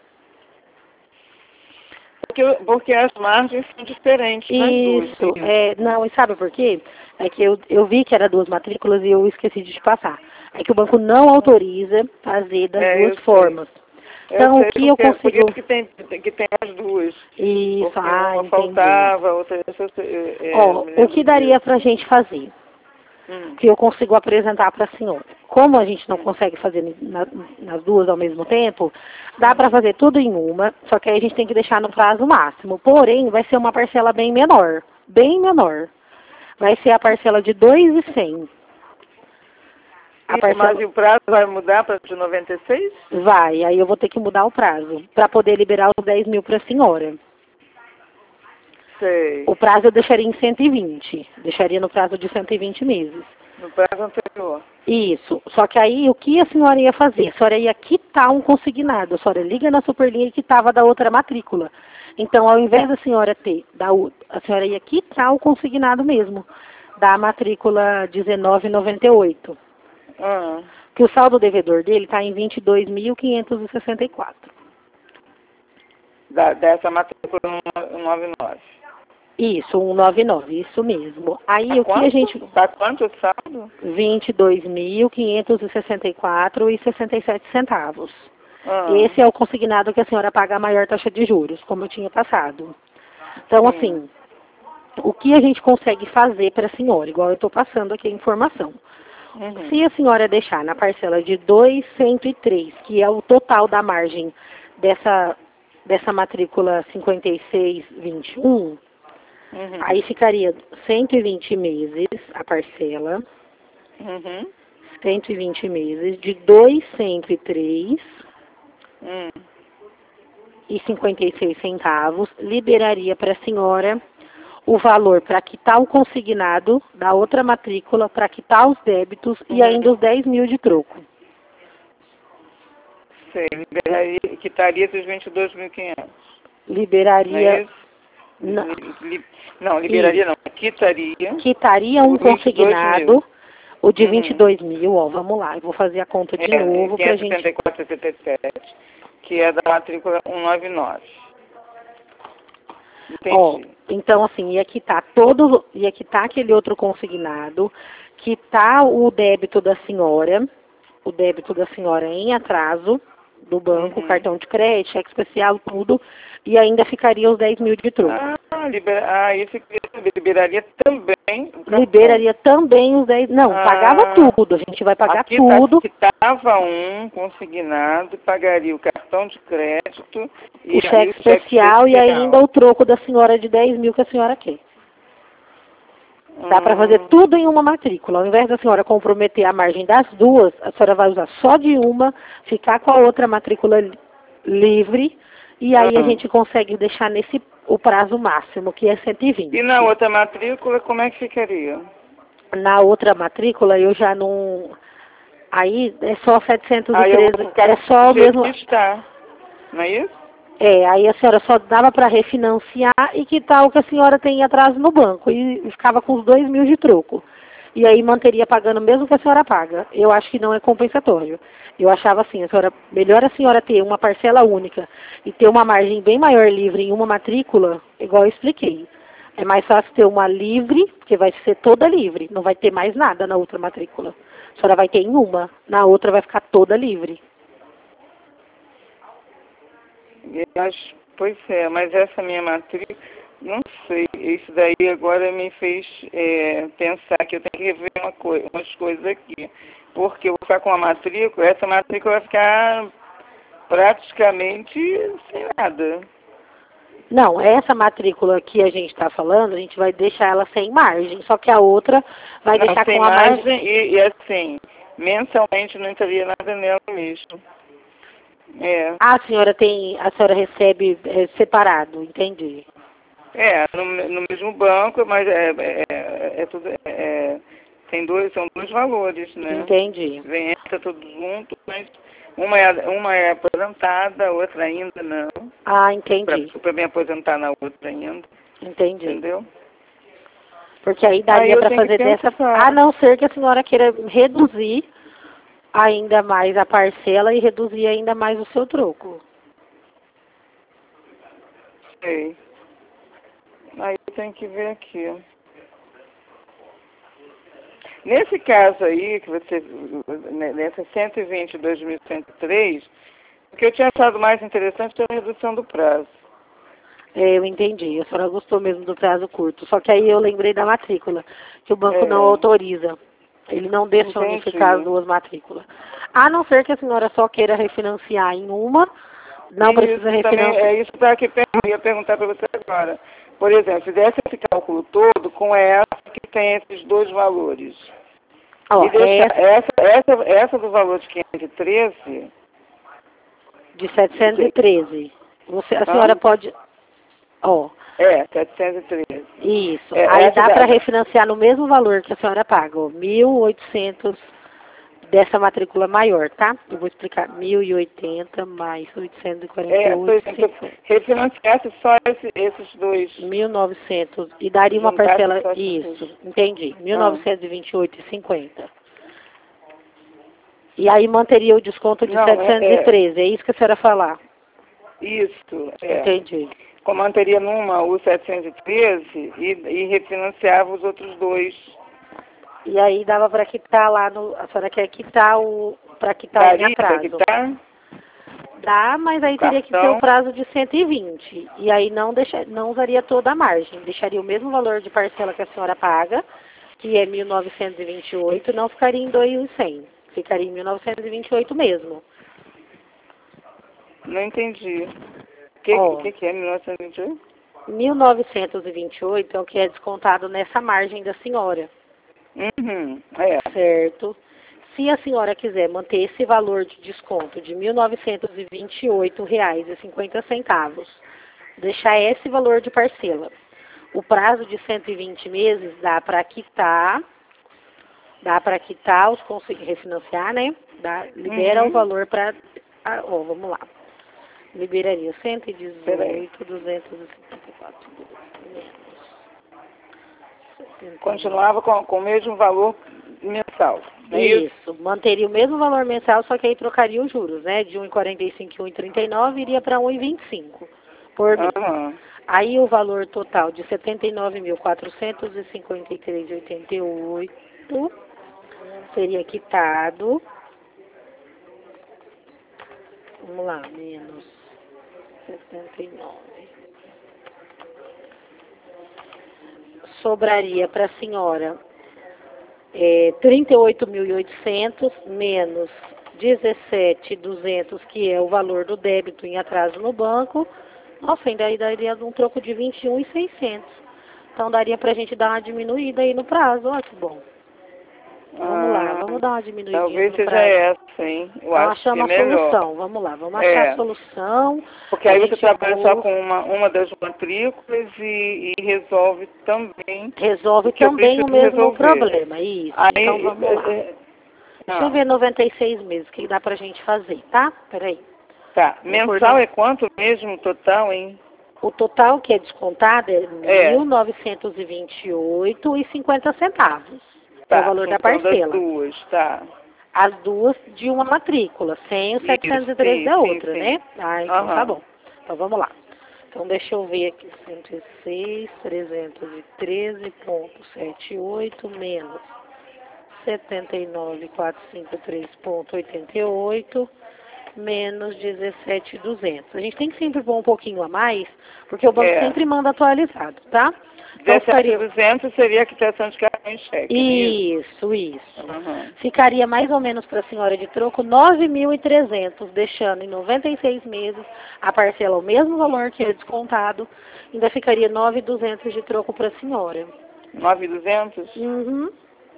Porque, porque as margens são diferentes nas duas. Isso, é, não, e sabe por quê? É que eu, eu vi que era duas matrículas e eu esqueci de te passar. É que o banco não autoriza fazer das É, duas eu formas. sei. Então, eu o sei, que eu porque é por consigo... isso que tem, que tem as duas. Isso, Porque ah, uma entendi. faltava, outra... É, é, Ó, me o lembro que daria disso. pra gente fazer? Hum. Que eu consigo apresentar para a senhora. Como a gente não Hum. consegue fazer na, nas duas ao mesmo tempo, dá Hum. para fazer tudo em uma, só que aí a gente tem que deixar no prazo máximo. Porém, vai ser uma parcela bem menor, bem menor. Vai ser a parcela de dois mil e cem. A E, parcela... Mas e o prazo vai mudar para de noventa e seis? Vai, aí eu vou ter que mudar o prazo, para poder liberar os dez mil para a senhora. Sei. O prazo eu deixaria em cento e vinte, deixaria no prazo de cento e vinte meses. No prazo anterior. Isso. Só que aí, o que a senhora ia fazer? A senhora ia quitar um consignado. A senhora liga na Superlinha e quitava da outra matrícula. Então, ao invés da senhora ter, da, a senhora ia quitar o consignado mesmo, da matrícula dezenove noventa e oito. Ah. Que o saldo devedor dele está em vinte e dois mil quinhentos e sessenta e quatro. Da, dessa matrícula cento e noventa e nove. Isso, cento e noventa e nove, isso mesmo. Aí, Tá o que quanto? a gente... Tá quanto o saldo? vinte e dois mil quinhentos e sessenta e quatro e sessenta e sete centavos. Ah. Esse é o consignado que a senhora paga a maior taxa de juros, como eu tinha passado. Então, Sim. assim, o que a gente consegue fazer para a senhora, igual eu estou passando aqui a informação. Uhum. Se a senhora deixar na parcela de dois mil cento e três, que é o total da margem dessa, dessa matrícula cinquenta e seis vinte e um, Uhum. aí ficaria cento e vinte meses a parcela, Uhum. cento e vinte meses, de dois mil cento e três Hum. e cinquenta e seis centavos, liberaria para a senhora o valor para quitar o consignado da outra matrícula, para quitar os débitos e Uhum. ainda os dez mil de troco. Sei, liberaria, quitaria esses vinte e dois mil e quinhentos. Não é Liberaria... isso? Não, Li, li, não quitaria isso. não. Quitaria. Quitaria um os vinte e dois consignado, mil. o de Uhum. vinte e dois mil, ó, vamos lá, eu vou fazer a conta de É, novo para a gente... quinhentos e setenta e quatro vírgula setenta e sete, que é da matrícula cento e noventa e nove. Entendi. Ó, então assim, ia quitar todo, ia quitar aquele outro consignado, quitar o débito da senhora, o débito da senhora em atraso do banco, Uhum. cartão de crédito, cheque especial, tudo, e ainda ficaria os dez mil de troco. Ah, libera, ah, isso que liberaria também o cartão. Liberaria também os dez, não, Ah, pagava tudo, a gente vai pagar aqui tudo. Tá, quitava um consignado, pagaria o cartão de crédito e O cheque aí o cheque especial e especial. ainda o troco da senhora de dez mil que a senhora quer. Dá para fazer tudo em uma matrícula. Ao invés da senhora comprometer a margem das duas, a senhora vai usar só de uma, ficar com a outra matrícula li- livre, e aí a Uhum. gente consegue deixar nesse o prazo máximo, que é cento e vinte. E na outra matrícula, como é que ficaria? Na outra matrícula, eu já não... Aí é só setecentos e Aí eu treze, vou ficar é só do o jeito mesmo... que está, não é isso? É, aí a senhora só dava para refinanciar e quitar o que a senhora tem atrás no banco. E, e ficava com os dois mil de troco. E aí manteria pagando mesmo que a senhora paga. Eu acho que não é compensatório. Eu achava assim, a senhora, melhor a senhora ter uma parcela única e ter uma margem bem maior livre em uma matrícula, igual eu expliquei. É mais fácil ter uma livre, porque vai ser toda livre. Não vai ter mais nada na outra matrícula. A senhora vai ter em uma, na outra vai ficar toda livre. Eu acho, pois é, mas essa minha matrícula, não sei, isso daí agora me fez é, pensar que eu tenho que rever uma coi umas coisas aqui. Porque eu vou ficar com a matrícula, essa matrícula vai ficar praticamente sem nada. Não, essa matrícula que a gente está falando, a gente vai deixar ela sem margem, só que a outra vai Não, deixar sem com a margem. margem e, e assim, mensalmente não entraria nada nela mesmo. É, Ah, a senhora tem, a senhora recebe é, separado, entendi. é no, no mesmo banco, mas é, é, é, é tudo, é, tem dois, são dois valores, né? Entendi. Vem entra tudo junto, mas uma é, uma é aposentada, a outra ainda não. Ah, entendi, Para me aposentar na outra ainda, entendi. entendeu? Porque aí Aí daria eu para tenho que fazer dessa, pensar. a não ser que a senhora queira reduzir ainda mais a parcela e reduzir ainda mais o seu troco. Sei. Aí eu tenho que ver aqui. Nesse caso aí, que você, nessa cento e vinte, dois mil cento e três, o que eu tinha achado mais interessante foi a redução do prazo. É, eu entendi, a senhora gostou mesmo do prazo curto. Só que aí eu lembrei da matrícula, que o banco não É, autoriza. Ele não deixa entendi. unificar as duas matrículas. A não ser que a senhora só queira refinanciar em uma, não Isso precisa também, refinanciar. é isso que eu aqui, eu ia perguntar para você agora. Por exemplo, se desse esse cálculo todo com essa que tem esses dois valores, Ó, e deixar essa essa, essa, essa do valor de quinhentos e treze, de setecentos e treze. Você, a senhora hã? pode... Ó, É, setecentos e treze. isso. É, Aí essa dá para da, refinanciar no mesmo valor que a senhora paga, ó, mil e oitocentos dessa matrícula maior, tá? Eu vou explicar. mil e oitenta mais oitocentos e quarenta e é, por oito, exemplo, refinanciasse só esse, esses dois, mil e novecentos e daria uma juntasse parcela, só esses isso, dois. entendi, mil Ah, novecentos e vinte e oito e cinquenta. E aí manteria o desconto de não, é, setecentos e é treze, é isso que a senhora falar. isso, é. Entendi. Comandaria numa o setecentos e treze e, e refinanciava os outros dois. E aí dava para quitar lá no, a senhora quer quitar o, para quitar em Daria para atraso. quitar Dá, mas aí o teria que ser o cartão? prazo de cento e vinte. E aí não, deixa, não usaria toda a margem. Deixaria o mesmo valor de parcela que a senhora paga, que é mil novecentos e vinte e oito, não ficaria em dois mil e cem. Ficaria em mil novecentos e vinte e oito mesmo. Não entendi. O que, Ó, que, que é mil novecentos e vinte e oito? mil novecentos e vinte e oito é o que é descontado nessa margem da senhora, Uhum, é. certo? Se a senhora quiser manter esse valor de desconto de mil novecentos e vinte e oito reais e cinquenta centavos, deixar esse valor de parcela. O prazo de cento e vinte meses dá para quitar, dá para quitar, os conseguir refinanciar, né? Dá, libera o Uhum. valor para, ah, ó, vamos lá. Liberaria cento e Peraí. dezoito, duzentos e cinquenta e quatro menos setenta e nove. Continuava com, com o mesmo valor mensal, não é isso? Isso, manteria o mesmo valor mensal, só que aí trocaria os juros, né? De um vírgula quarenta e cinco e um vírgula trinta e nove iria para um vírgula vinte e cinco por mês. Aham. Aí o valor total de setenta e nove mil quatrocentos e cinquenta e três reais e oitenta e oito seria quitado. Vamos lá, menos setenta e nove. Sobraria para a senhora é, trinta e oito mil e oitocentos menos dezessete mil e duzentos, que é o valor do débito em atraso no banco. Nossa, ainda aí daria um troco de vinte e um mil e seiscentos. Então daria pra gente dar uma diminuída aí no prazo, ó que bom. Vamos lá, vamos dar uma diminuidinha Talvez no seja prazo. essa, hein? Eu Então acho que é achamos a melhor. solução, vamos lá, vamos É. achar a solução. Porque A aí você gente trabalha só vou- com uma, uma das matrículas e, e resolve também Resolve o que eu também o preciso mesmo resolver. problema, isso. Aí, Então vamos lá. é, é, Deixa eu ah, ver noventa e seis meses, o que dá pra gente fazer, tá? Peraí. tá. Vou pôr Mensal no- é quanto mesmo total, hein? O total que é descontado é É. mil novecentos e vinte e oito reais e cinquenta centavos. É Tá, o valor da então das parcela. duas, tá. As duas de uma matrícula, cem e setecentos e treze da Isso, sim, outra, sim, né? sim. Ah, então tá Aham. bom. Então vamos lá. Então deixa eu ver aqui, cento e seis, trezentos e treze vírgula setenta e oito menos setenta e nove mil quatrocentos e cinquenta e três vírgula oitenta e oito menos dezessete mil e duzentos. A gente tem que sempre pôr um pouquinho a mais, porque o banco É. sempre manda atualizado, tá? Então dezessete ficaria... mil e duzentos seria a quitação de cartão em cheque, não é isso? Isso, isso. Aham. Ficaria mais ou menos para a senhora de troco nove mil e trezentos, deixando em noventa e seis meses a parcela o mesmo valor que é descontado, ainda ficaria nove mil e duzentos de troco para a senhora. nove mil e duzentos? Uhum.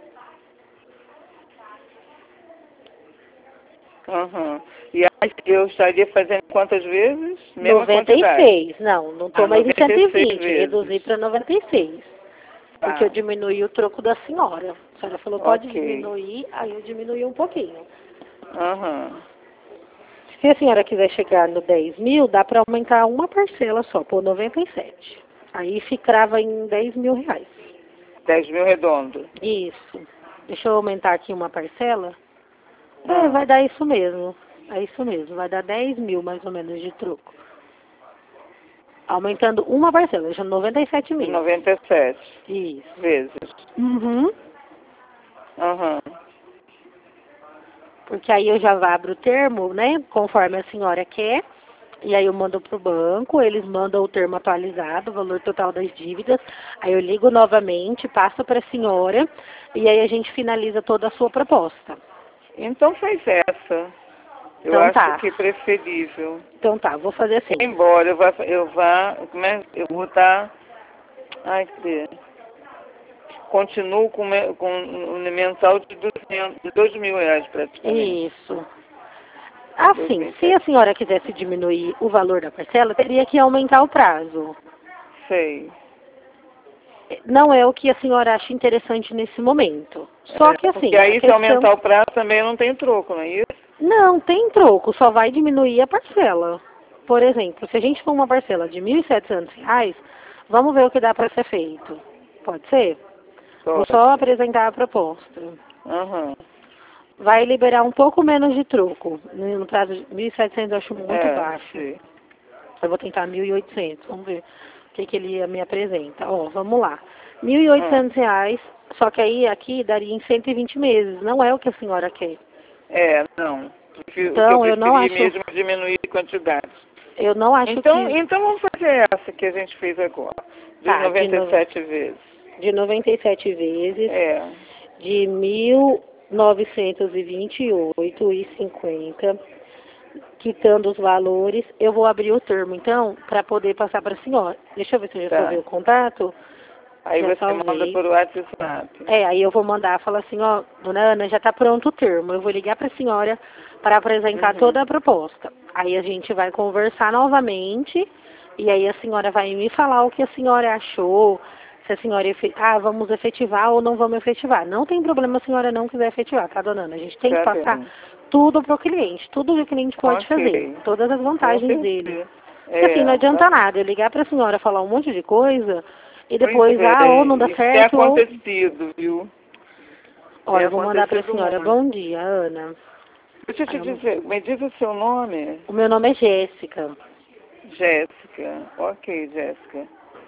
Aham. E aí eu estaria fazendo quantas vezes? Mesma noventa e quantidade? seis, não, não estou Ah, mais em noventa cento e e seis vinte, vezes. reduzi para noventa e seis, porque Tá. eu diminuí o troco da senhora. A senhora falou, pode Ok. diminuir, aí eu diminuí um pouquinho. Aham. Se a senhora quiser chegar no dez mil, dá para aumentar uma parcela só, por noventa e sete. Aí ficava em dez mil reais. dez mil redondo. Isso. Deixa eu aumentar aqui uma parcela. É, Ah. vai dar isso mesmo. É isso mesmo, vai dar dez mil mais ou menos de troco. Aumentando uma parcela, deixando noventa e sete mil. noventa e sete Isso. vezes. Uhum. Aham. Porque aí eu já abro o termo, né, conforme a senhora quer, e aí eu mando para o banco, eles mandam o termo atualizado, o valor total das dívidas, aí eu ligo novamente, passo para a senhora, e aí a gente finaliza toda a sua proposta. Então faz essa. Eu Então acho tá. que é preferível. Então tá, vou fazer assim. Embora eu vá, eu vá, como é, eu vou estar, ai, cadê? Continuo com, me- com um mensal de duzentos, de dois mil reais praticamente. Isso. Assim, se a senhora quisesse diminuir o valor da parcela, teria que aumentar o prazo. Sei. Não é o que a senhora acha interessante nesse momento. Só É, que assim, porque a aí se questão... aumentar o prazo também não tem troco, não é isso? Não, tem troco, só vai diminuir a parcela. Por exemplo, se a gente for uma parcela de mil e setecentos reais, vamos ver o que dá para ser feito. Pode ser? Vou Pode. só apresentar a proposta. Aham. Vai liberar um pouco menos de troco. No prazo de mil e setecentos eu acho muito É, baixo. sim. Eu vou tentar mil e oitocentos, vamos ver o que, que ele me apresenta. Ó, vamos lá. mil e oitocentos reais, só que aí aqui daria em cento e vinte meses, não é o que a senhora quer. É, não. Prefiro- Então, o que eu eu não preferi acho- mesmo é diminuir a quantidade. Eu não acho Então, que então vamos fazer essa que a gente fez agora. De Tá, de noventa e novo. sete vezes. de noventa e sete vezes, É. de mil novecentos e vinte e oito reais e cinquenta centavos, quitando os valores, eu vou abrir o termo, então, para poder passar para a senhora. Deixa eu ver se eu já Tá. salvei o contato. Aí Já você salvei. manda por WhatsApp. É, aí eu vou mandar, falar assim, ó, dona Ana, já está pronto o termo. Eu vou ligar para a senhora para apresentar Uhum. toda a proposta. Aí a gente vai conversar novamente e aí a senhora vai me falar o que a senhora achou, se a senhora, efe- ah, vamos efetivar ou não vamos efetivar. Não tem problema se a senhora não quiser efetivar, tá, dona Ana? A gente tem que Tá passar bem. tudo para o cliente, tudo que o cliente pode Ok. fazer, todas as Com vantagens certeza. dele. Porque assim, não É, adianta tá. nada eu ligar para a senhora falar um monte de coisa e Pois depois, é, ah, ou não dá isso tem certo, ou... acontecido, viu? Olha, Tem eu vou mandar para a acontecido senhora. muito. Bom dia, Ana. Deixa eu te Ah, eu- dizer, me diz o seu nome. O meu nome é Jéssica. Jéssica. Ok, Jéssica.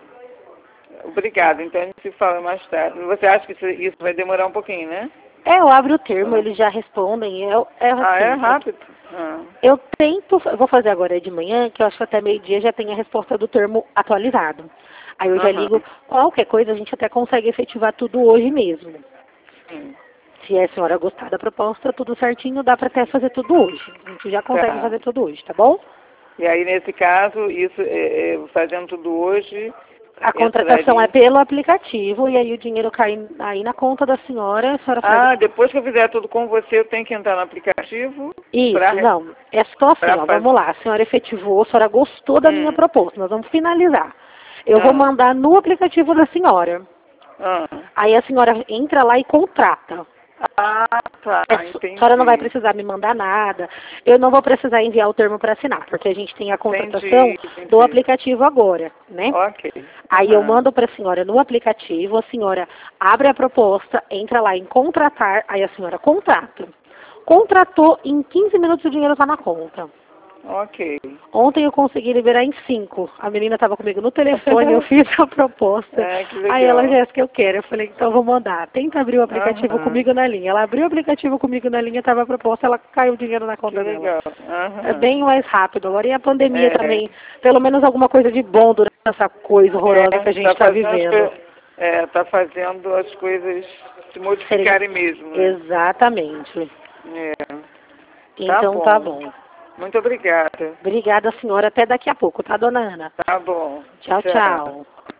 Obrigada, então a gente se fala mais tarde. Você acha que isso- isso vai demorar um pouquinho, né? É, eu abro o termo, Ah. eles já respondem. Eu, é assim, Ah, é rápido? Ah, Eu tento, eu vou fazer agora de manhã, que eu acho que até meio-dia já tem a resposta do termo atualizado. Aí eu já Aham. ligo, qualquer coisa a gente até consegue efetivar tudo hoje mesmo. sim. Se a senhora gostar da proposta, tudo certinho, dá para até fazer tudo hoje. A gente já consegue Tá. fazer tudo hoje, tá bom? E aí, nesse caso, isso, é, é, fazendo tudo hoje, A contratação é pelo aplicativo e aí o dinheiro cai aí na conta da senhora. A senhora faz... Ah, depois que eu fizer tudo com você, eu tenho que entrar no aplicativo? Isso, pra... não. É só assim, ó, fazer... vamos lá. A senhora efetivou, a senhora gostou da hum. minha proposta. Nós vamos finalizar. Eu ah. vou mandar no aplicativo da senhora. Ah. Aí a senhora entra lá e contrata. Ah, tá, é, entendi. A senhora não vai precisar me mandar nada. Eu não vou precisar enviar o termo para assinar, porque a gente tem a contratação entendi, entendi. do aplicativo agora, né? Ok. Aí uhum. eu mando para a senhora no aplicativo, a senhora abre a proposta, entra lá em contratar, aí a senhora contrata. Contratou, em quinze minutos o dinheiro está na conta. Ok. Ontem eu consegui liberar em cinco. A menina estava comigo no telefone, eu fiz a proposta. É, que legal. Aí ela, Jéssica, eu quero. Eu falei, então vou mandar. Tenta abrir o aplicativo uhum. comigo na linha. Ela abriu o aplicativo comigo na linha, estava a proposta, ela caiu o dinheiro na conta que dela. Legal. Uhum. É bem mais rápido. Agora, e a pandemia é. também, pelo menos alguma coisa de bom durante essa coisa horrorosa é, que a gente está tá vivendo. É, está fazendo as coisas se modificarem Seria... mesmo. Né? Exatamente. É. Então tá bom. Tá bom. Muito obrigada. Obrigada, senhora. Até daqui a pouco, tá, dona Ana? Tá bom. Tchau, tchau. tchau.